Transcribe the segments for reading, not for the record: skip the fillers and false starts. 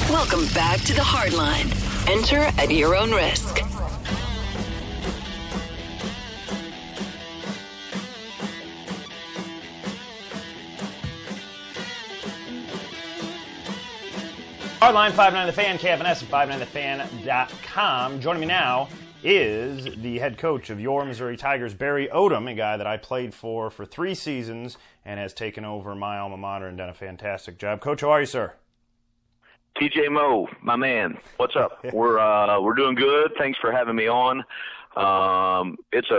Welcome back to the Hardline. Enter at your own risk. Hardline 59 The Fan, KFNS at 59thefan.com. Joining me now is the head coach of your Missouri Tigers, Barry Odom, a guy that I played for 3 seasons and has taken over my alma mater and done a fantastic job. Coach, how are you, sir? TJ Moe, my man, what's up? We're doing good. Thanks for having me on. It's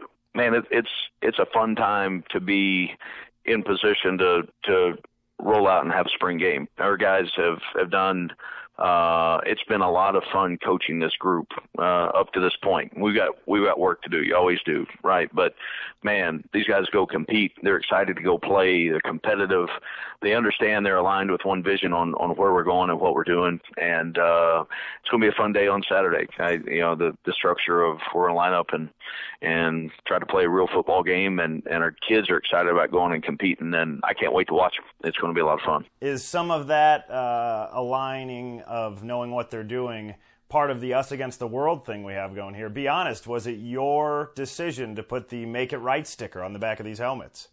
a fun time to be in position to roll out and have a spring game. Our guys have done. It's been a lot of fun coaching this group up to this point. We've got work to do. You always do, right? But man, these guys go compete. They're excited to go play. They're competitive. They understand they're aligned with one vision on where we're going and what we're doing. And it's going to be a fun day on Saturday. The structure of we're going to line up and try to play a real football game. And our kids are excited about going and competing. And I can't wait to watch them. It's going to be a lot of fun. Is some of that aligning of knowing what they're doing part of the us against the world thing we have going here? Be honest, was it your decision to put the Make It Right sticker on the back of these helmets?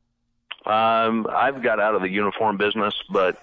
I've got out of the uniform business, but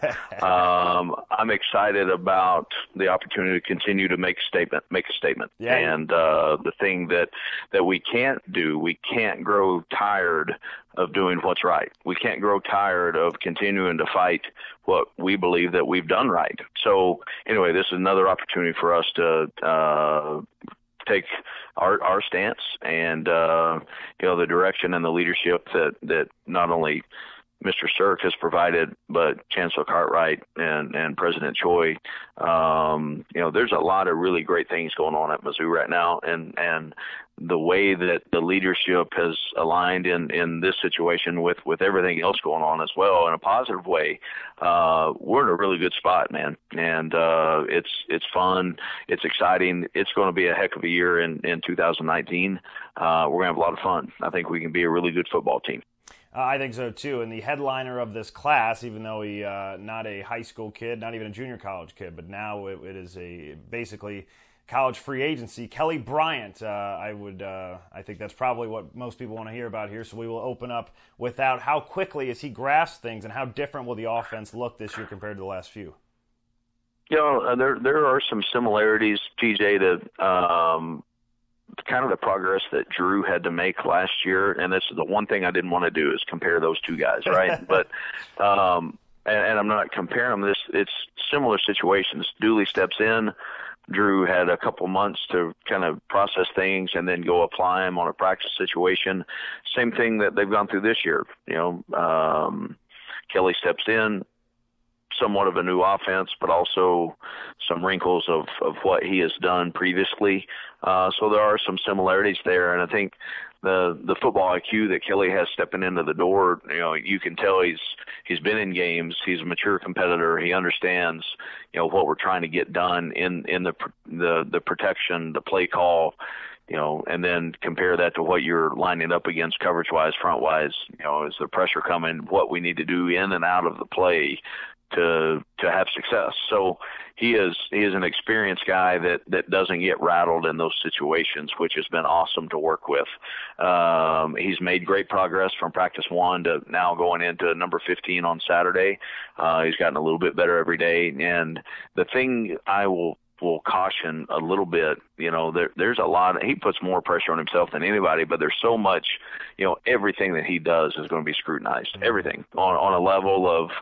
I'm excited about the opportunity to continue to make a statement. Yeah. And the thing that we can't do, we can't grow tired of doing what's right. We can't grow tired of continuing to fight what we believe that we've done right. So anyway, this is another opportunity for us to take our stance and the direction and the leadership that not only Mr. Sirk has provided, but Chancellor Cartwright and President Choi. There's a lot of really great things going on at Mizzou right now, and the way that the leadership has aligned in this situation with everything else going on as well in a positive way, we're in a really good spot, man. And it's fun, it's exciting. It's going to be a heck of a year in 2019. We're going to have a lot of fun. I think we can be a really good football team. I think so, too. And the headliner of this class, even though he not a high school kid, not even a junior college kid, but now it is basically college free agency, Kelly Bryant. I think that's probably what most people want to hear about here. So we will open up with that. How quickly has he grasped things, and how different will the offense look this year compared to the last few? There are some similarities, TJ, to kind of the progress that Drew had to make last year, and this is the one thing I didn't want to do is compare those two guys, right? But and I'm not comparing them. It's similar situations. Dooley steps in. Drew had a couple months to kind of process things and then go apply them on a practice situation. Same thing that they've gone through this year. Kelly steps in. Somewhat of a new offense, but also some wrinkles of what he has done previously. So there are some similarities there, and I think the football IQ that Kelly has stepping into the door, you can tell he's been in games. He's a mature competitor. He understands, what we're trying to get done in the protection, the play call. And then compare that to what you're lining up against coverage-wise, front-wise. Is the pressure coming? What we need to do in and out of the play to have success. So he is an experienced guy that doesn't get rattled in those situations, which has been awesome to work with. He's made great progress from practice 1 to now going into number 15 on Saturday. He's gotten a little bit better every day. And the thing I will caution a little bit, there's a lot, he puts more pressure on himself than anybody, but there's so much, everything that he does is going to be scrutinized, everything on a level of,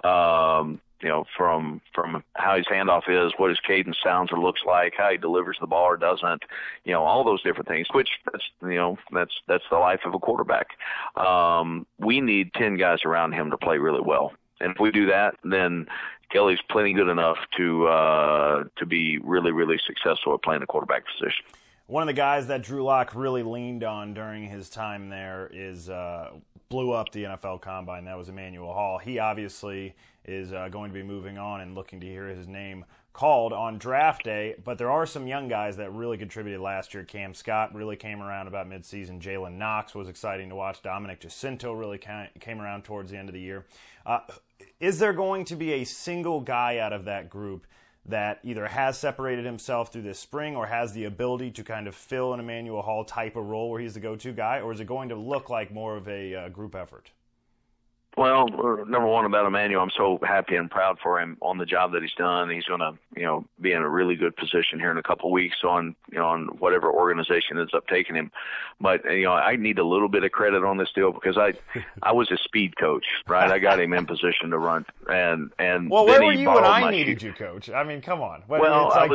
from how his handoff is, what his cadence sounds or looks like, how he delivers the ball or doesn't, all those different things, which that's the life of a quarterback. We need 10 guys around him to play really well. And if we do that, then Kelly's plenty good enough to be really, really successful at playing the quarterback position. One of the guys that Drew Lock really leaned on during his time there is blew up the NFL Combine. That was Emmanuel Hall. He obviously is going to be moving on and looking to hear his name called on draft day, but there are some young guys that really contributed last year. Cam Scott really came around about midseason. Jalen Knox was exciting to watch. Dominic Jacinto really came around towards the end of the year. Is there going to be a single guy out of that group that either has separated himself through this spring or has the ability to kind of fill an Emmanuel Hall type of role where he's the go-to guy, or is it going to look like more of a group effort? Well, number one about Emmanuel, I'm so happy and proud for him on the job that he's done. He's going to, be in a really good position here in a couple of weeks on whatever organization ends up taking him. But, I need a little bit of credit on this deal because I was a speed coach, right? I got him in position to run. And well, where were you when I needed you, Coach? I mean, come on. Well, I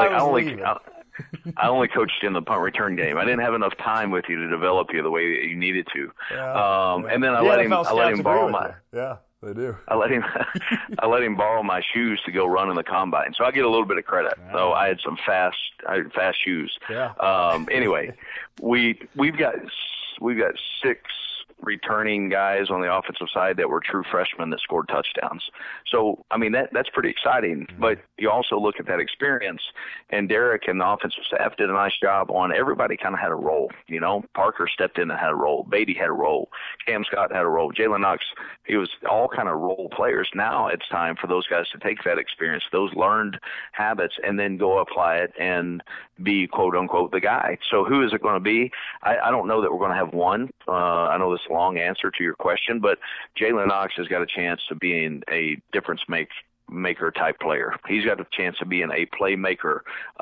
only coached in the punt return game. I didn't have enough time with you to develop you the way that you needed to. Yeah, And then I let him borrow my. Yeah, they do. I let him borrow my shoes to go run in the combine. So I get a little bit of credit. Yeah. So I had some fast shoes. Yeah. Anyway, we've got 6 returning guys on the offensive side that were true freshmen that scored touchdowns. So, I mean, that's pretty exciting. Mm-hmm. But you also look at that experience, and Derek and the offensive staff did a nice job on everybody kind of had a role. Parker stepped in and had a role. Beatty had a role. Cam Scott had a role. Jalen Knox, he was all kind of role players. Now it's time for those guys to take that experience, those learned habits, and then go apply it and be, quote unquote, the guy. So who is it going to be? I don't know that we're going to have one. I know this long answer to your question, but Jalen Knox has got a chance to be a difference maker type player. He's got a chance of being a playmaker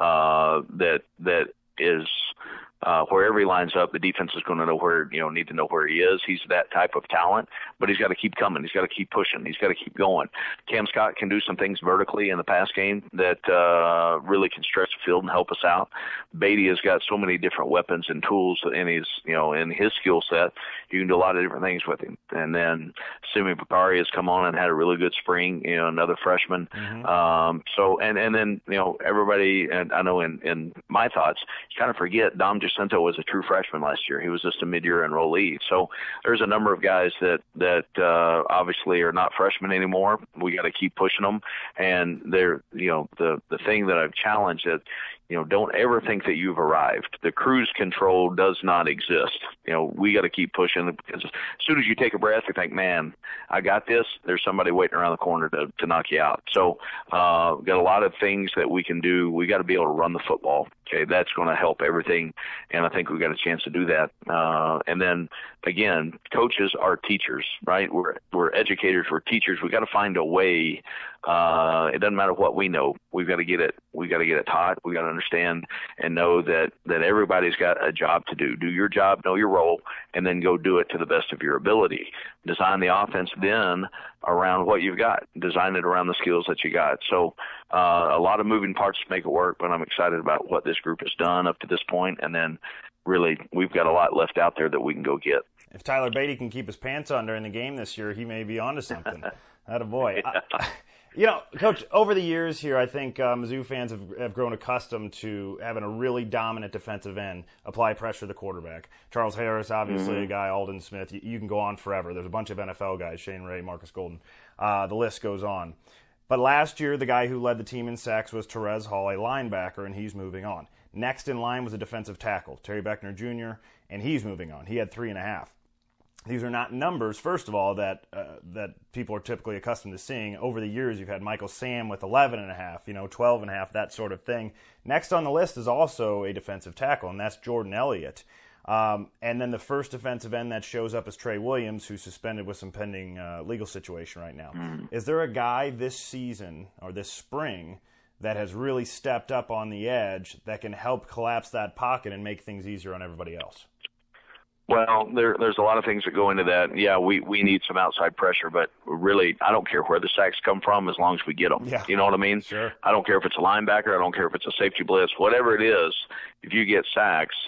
that is wherever he lines up, the defense is going to know need to know where he is. He's that type of talent, but he's got to keep coming. He's got to keep pushing. He's got to keep going. Cam Scott can do some things vertically in the pass game that really can stretch the field and help us out. Beatty has got so many different weapons and tools in his skill set. You can do a lot of different things with him. And then Simi Bakari has come on and had a really good spring. Another freshman. Mm-hmm. And then everybody, and I know in my thoughts, you kind of forget Dom Jacinto was a true freshman last year. He was just a mid-year enrollee. So there's a number of guys that obviously are not freshmen anymore. We got to keep pushing them. And they're, the thing that I've challenged is, don't ever think that you've arrived. The cruise control does not exist. We got to keep pushing because as soon as you take a breath, you think, man, I got this. There's somebody waiting around the corner to knock you out. So got a lot of things that we can do. We got to be able to run the football. Okay, that's going to help everything, and I think we've got a chance to do that. And then again, coaches are teachers, right? We're educators, we're teachers. We got to find a way. It doesn't matter what we know. We've got to get it. We got to get it taught. We got to understand and know that everybody's got a job to do. Do your job, know your role, and then go do it to the best of your ability. Design the offense then around what you've got. Design it around the skills that you got. So a lot of moving parts to make it work, but I'm excited about what this group has done up to this point, and then really we've got a lot left out there that we can go get. If Tyler Beatty can keep his pants on during the game this year, he may be onto something. Attaboy. Yeah. Coach, over the years here, I think Mizzou fans have grown accustomed to having a really dominant defensive end apply pressure to the quarterback. Charles Harris, obviously a guy, Alden Smith. You can go on forever. There's a bunch of NFL guys, Shane Ray, Marcus Golden. The list goes on. But last year, the guy who led the team in sacks was Terez Hall, a linebacker, and he's moving on. Next in line was a defensive tackle, Terry Beckner Jr., and he's moving on. He had 3.5. These are not numbers, first of all, that people are typically accustomed to seeing. Over the years, you've had Michael Sam with 11.5, 12.5, that sort of thing. Next on the list is also a defensive tackle, and that's Jordan Elliott. And then the first defensive end that shows up is Trey Williams, who's suspended with some pending legal situation right now. Is there a guy this season or this spring that has really stepped up on the edge that can help collapse that pocket and make things easier on everybody else? Well, there's a lot of things that go into that. Yeah, we need some outside pressure, but really, I don't care where the sacks come from as long as we get them. Yeah. You know what I mean? Sure. I don't care if it's a linebacker. I don't care if it's a safety blitz. Whatever it is, if you get sacks,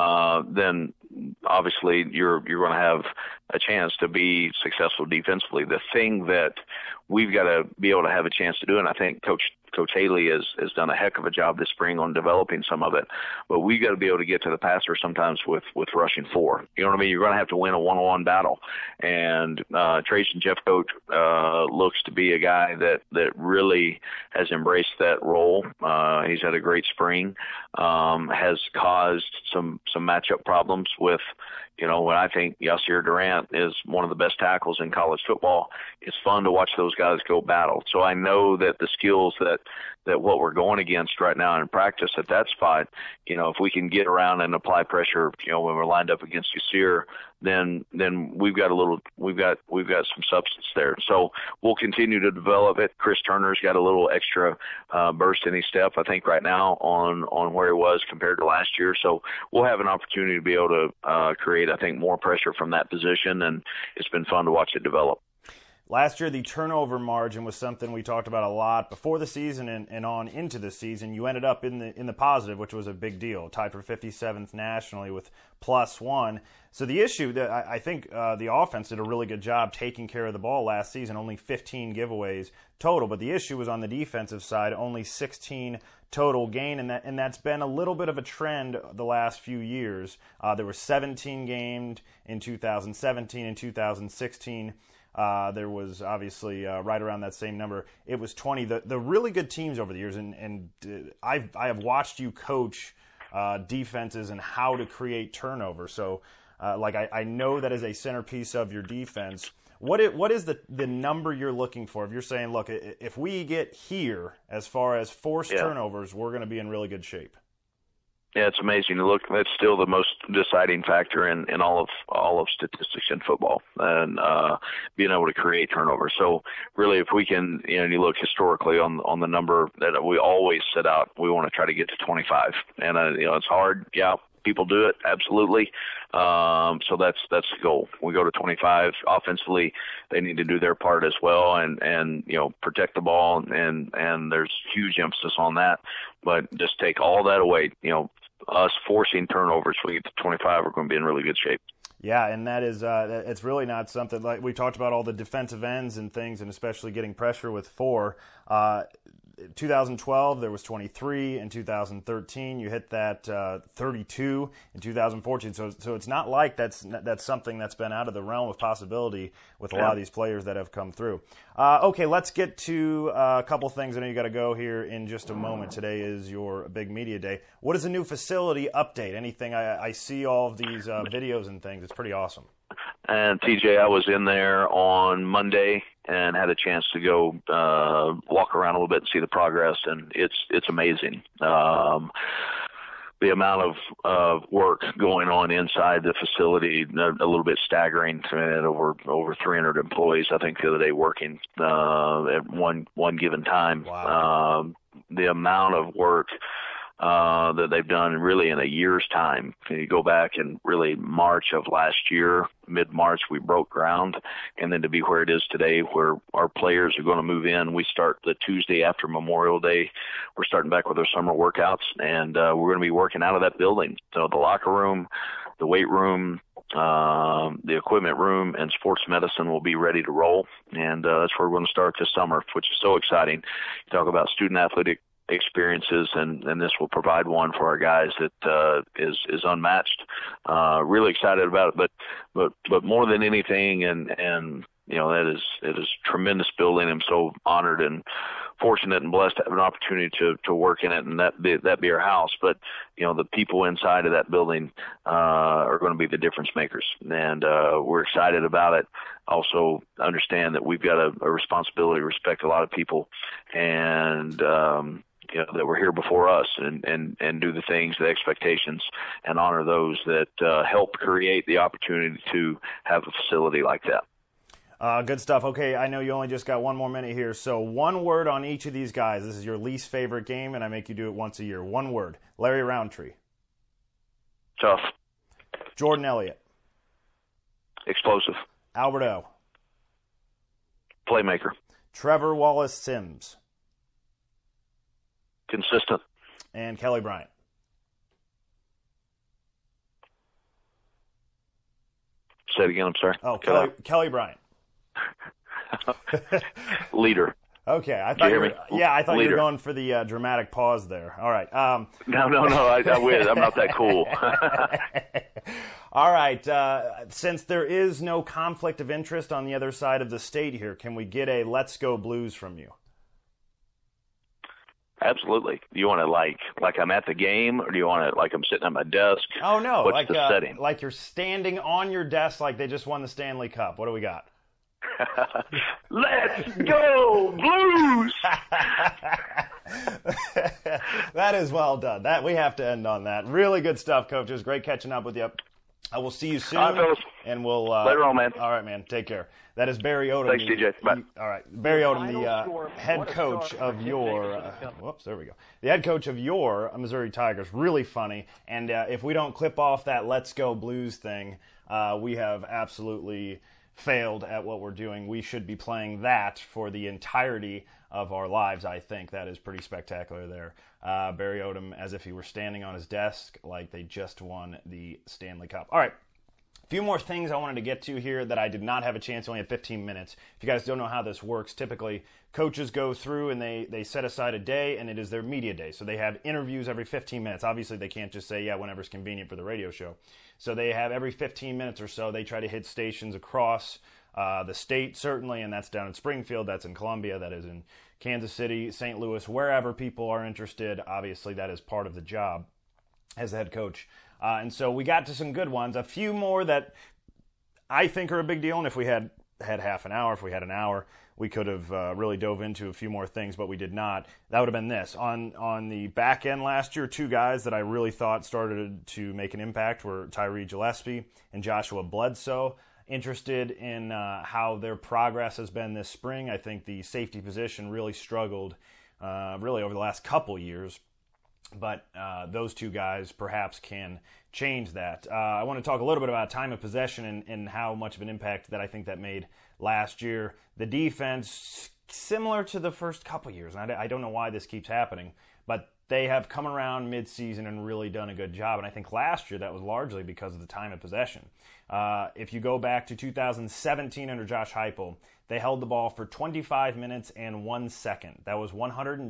then obviously you're going to have a chance to be successful defensively. The thing that we've got to be able to have a chance to do, and I think Coach Haley has done a heck of a job this spring on developing some of it, but we've got to be able to get to the passer sometimes with rushing 4. You know what I mean? You're going to have to win a one-on-one battle. And Trajan Jeffcoat looks to be a guy that really has embraced that role. He's had a great spring, has caused some matchup problems with When I think Yasir Durant is one of the best tackles in college football, it's fun to watch those guys go battle. So I know that the skills that what we're going against right now in practice at that spot, if we can get around and apply pressure, when we're lined up against Yasir, then we've got some substance there. So we'll continue to develop it. Chris Turner's got a little extra burst in his step, I think, right now on where he was compared to last year. So we'll have an opportunity to be able to create, I think, more pressure from that position, and it's been fun to watch it develop. Last year, the turnover margin was something we talked about a lot before the season and on into the season. You ended up in the positive, which was a big deal, tied for 57th nationally with +1. So the issue that I think the offense did a really good job taking care of the ball last season, only 15 giveaways total. But the issue was on the defensive side, only 16 total gain, and that's been a little bit of a trend the last few years. There were 17 gained in 2017 and 2016. There was obviously right around that same number. It was 20. The really good teams over the years, and I have watched you coach defenses and how to create turnover. So, I know that is a centerpiece of your defense. What is the number you're looking for? If you're saying, look, if we get here as far as forced turnovers, we're going to be in really good shape. Yeah, it's amazing. Look, that's still the most deciding factor in all of statistics in football, and being able to create turnover. So really, if we can, you look historically on the number that we always set out, we want to try to get to 25. And it's hard. Yeah, people do it, absolutely. So that's the goal. We go to 25. Offensively, they need to do their part as well, and protect the ball, and there's huge emphasis on that. But just take all that away, us forcing turnovers, we get to 25, we're going to be in really good shape. Yeah, and that is it's really not something like we talked about all the defensive ends and things, and especially getting pressure with 4. 2012 there was 23. In 2013 you hit that 32. In 2014, so it's not like that's something that's been out of the realm of possibility with a lot of these players that have come through. Okay, let's get to a couple things. I know you got to go here in just a moment. Today is your big media day. What is the new facility update? Anything? I see all of these videos and things. It's pretty awesome. And TJ, I was in there on Monday and had a chance to go walk around a little bit and see the progress, and it's amazing. The amount of work going on inside the facility, a little bit staggering. I mean, over 300 employees, I think, the other day working at one given time. Wow. The amount of work that they've done really in a year's time. You go back and really March of last year, mid-March, we broke ground, and then to be where it is today, where our players are going to move in. We start the Tuesday after Memorial Day. We're starting back with our summer workouts, and we're going to be working out of that building. So the locker room, the weight room, the equipment room, and sports medicine will be ready to roll, and that's where we're going to start this summer, which is so exciting. You talk about student athletic experiences, and this will provide one for our guys that is unmatched. Really excited about it, but more than anything, and it is tremendous building. I'm so honored and fortunate and blessed to have an opportunity to work in it, and that be our house. But the people inside of that building are going to be the difference makers, and we're excited about it. Also understand that we've got a responsibility to respect a lot of people, and that were here before us, and do the things, the expectations, and honor those that helped create the opportunity to have a facility like that. Good stuff. Okay, I know you only just got one more minute here, so one word on each of these guys. This is your least favorite game, and I make you do it once a year. One word. Larry Roundtree. Tough. Jordan Elliott. Explosive. Albert O. Playmaker. Trevor Wallace-Sims. Consistent. And Kelly Bryant. Say it again, I'm sorry. Oh, Kelly Bryant. Leader. Okay, I thought you were going for the dramatic pause there. All right. No, I wish. I'm not that cool. All right. Since there is no conflict of interest on the other side of the state here, can we get a "Let's Go Blues" from you? absolutely. Do you want it like I'm at the game, or do you want it like I'm sitting at my desk? Oh, no. What's the setting? Like you're standing on your desk like they just won the Stanley Cup. What do we got? Let's go, Blues! That is well done. That we have to end on that. Really good stuff, coaches. Great catching up with you. I will see you soon. All right, fellas. And we'll later on, man. All right, man. Take care. That is Barry Odom. Thanks, DJ. Bye. All right, Barry Odom, the head coach of your. Whoops, there we go. The head coach of your Missouri Tigers. Really funny. And if we don't clip off that "Let's Go Blues" thing, we have absolutely failed at what we're doing. We should be playing that for the entirety of our lives. I think that is pretty spectacular there. Barry Odom, as if he were standing on his desk like they just won the Stanley Cup. All right. A few more things I wanted to get to here that I did not have a chance. Only had 15 minutes. If you guys don't know how this works, typically coaches go through and they set aside a day, and it is their media day. So they have interviews every 15 minutes. Obviously, they can't just say, yeah, whenever's convenient for the radio show. So they have every 15 minutes or so, they try to hit stations across the state, certainly, and that's down in Springfield, that's in Columbia, that is in Kansas City, St. Louis, wherever people are interested. Obviously, that is part of the job as the head coach. And so we got to some good ones. A few more that I think are a big deal. And if we had half an hour, if we had an hour, we could have really dove into a few more things, but we did not. That would have been this. On the back end last year, two guys that I really thought started to make an impact were Tyree Gillespie and Joshua Bledsoe. Interested in how their progress has been this spring. I think the safety position really struggled really over the last couple years. But those two guys perhaps can change that. I want to talk a little bit about time of possession and how much of an impact that I think that made last year. The defense, similar to the first couple years, and I don't know why this keeps happening, but they have come around midseason and really done a good job. And I think last year that was largely because of the time of possession. If you go back to 2017 under Josh Heupel, they held the ball for 25 minutes and 1 second. That was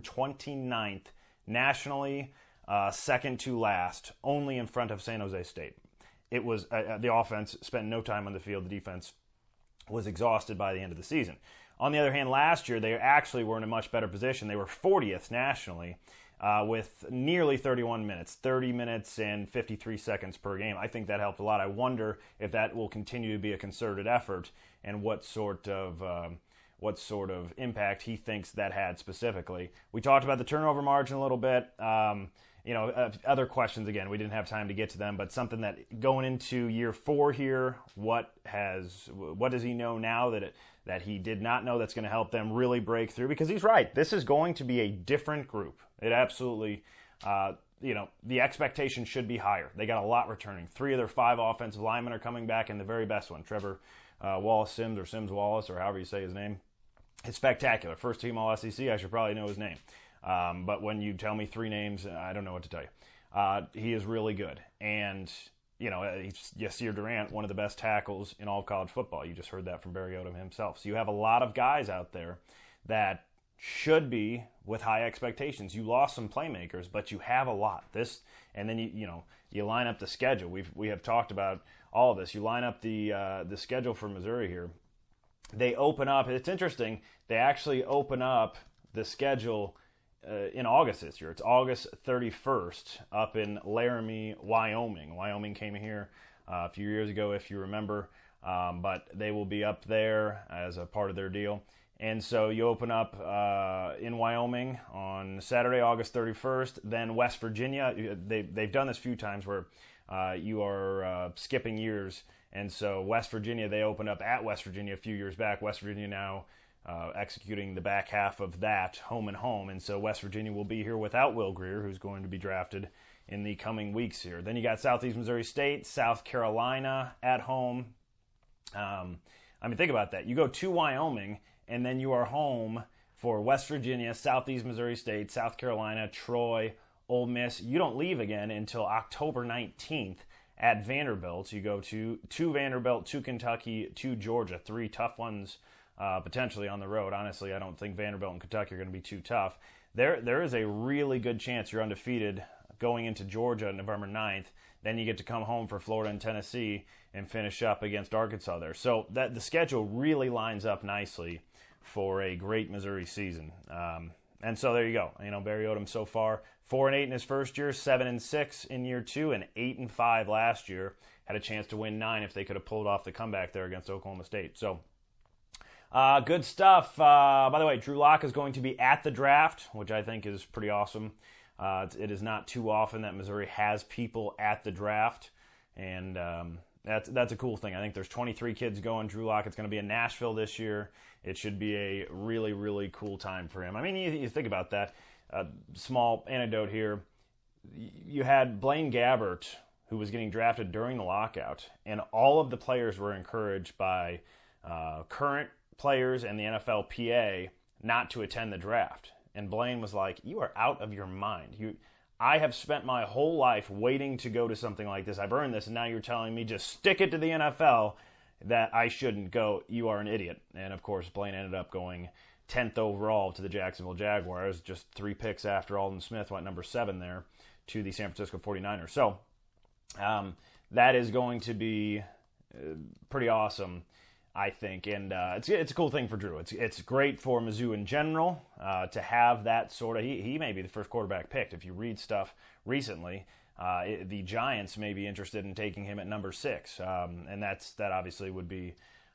129th nationally, second to last, only in front of San Jose State. It was the offense spent no time on the field. The defense was exhausted by the end of the season. On the other hand, last year they actually were in a much better position. They were 40th nationally with nearly 31 minutes, 30 minutes and 53 seconds per game. I think that helped a lot. I wonder if that will continue to be a concerted effort and what sort of impact he thinks that had specifically. We talked about the turnover margin a little bit. Other questions, again, we didn't have time to get to them, but something that going into year 4 here, what does he know now that he did not know that's going to help them really break through? Because he's right. This is going to be a different group. It absolutely, the expectation should be higher. They got a lot returning. 3 of their 5 offensive linemen are coming back, and the very best one, Trevor Wallace-Sims, or Sims-Wallace, or however you say his name. It's spectacular. First team All-SEC, I should probably know his name. But when you tell me 3 names, I don't know what to tell you. He is really good. And, Yasir Durant, one of the best tackles in all of college football. You just heard that from Barry Odom himself. So you have a lot of guys out there that should be with high expectations. You lost some playmakers, but you have a lot. And then you line up the schedule. We have talked about all of this. You line up the schedule for Missouri here. They open up. It's interesting. They actually open up the schedule in August this year. It's August 31st up in Laramie, Wyoming. Wyoming came here a few years ago, if you remember, but they will be up there as a part of their deal. And so you open up in Wyoming on Saturday, August 31st. Then West Virginia. They've done this a few times where you are skipping years. And so West Virginia, they opened up at West Virginia a few years back. West Virginia now executing the back half of that, home and home. And so West Virginia will be here without Will Grier, who's going to be drafted in the coming weeks here. Then you got Southeast Missouri State, South Carolina at home. Think about that. You go to Wyoming, and then you are home for West Virginia, Southeast Missouri State, South Carolina, Troy, Ole Miss. You don't leave again until October 19th at Vanderbilt. You go to Vanderbilt, to Kentucky, to Georgia. 3 tough ones potentially on the road. Honestly, I don't think Vanderbilt and Kentucky are going to be too tough. There is a really good chance you're undefeated going into Georgia November 9th. Then you get to come home for Florida and Tennessee and finish up against Arkansas there. So the schedule really lines up nicely for a great Missouri season. And And so there you go. Barry Odom so far 4-8 in his first year, 7-6 in year 2, and 8-5 last year. Had a chance to win 9 if they could have pulled off the comeback there against Oklahoma State. So good stuff. By the way, Drew Lock is going to be at the draft, which I think is pretty awesome. It is not too often that Missouri has people at the draft, and that's a cool thing. I think there's 23 kids going. Drew Lock, it's going to be in Nashville this year. It should be a really, really cool time for him. I mean, you think about that. Small anecdote here. You had Blaine Gabbert, who was getting drafted during the lockout, and all of the players were encouraged by current players and the NFLPA not to attend the draft. And Blaine was like, "You are out of your mind. I have spent my whole life waiting to go to something like this. I've earned this, and now you're telling me just stick it to the NFL that I shouldn't go. You are an idiot." And, of course, Blaine ended up going 10th overall to the Jacksonville Jaguars, just 3 picks after Aldon Smith went number 7 there to the San Francisco 49ers. So that is going to be pretty awesome, I think, and it's a cool thing for Drew. It's great for Mizzou in general to have that sort of. He may be the first quarterback picked. If you read stuff recently, the Giants may be interested in taking him at number 6, and that obviously would be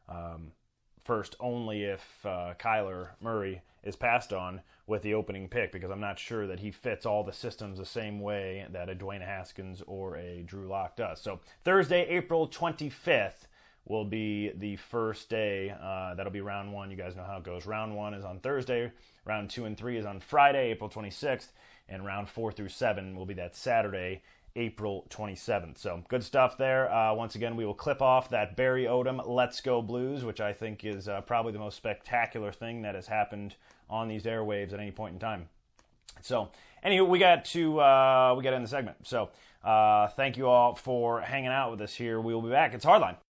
first only if Kyler Murray is passed on with the opening pick, because I'm not sure that he fits all the systems the same way that a Dwayne Haskins or a Drew Lock does. So Thursday, April 25th. Will be the first day. That'll be round 1. You guys know how it goes. Round 1 is on Thursday. Round 2 and 3 is on Friday, April 26th. And round 4 through 7 will be that Saturday, April 27th. So good stuff there. Once again, we will clip off that Barry Odom Let's Go Blues, which I think is probably the most spectacular thing that has happened on these airwaves at any point in time. So, anywho, we got to end the segment. So, thank you all for hanging out with us here. We will be back. It's Hardline.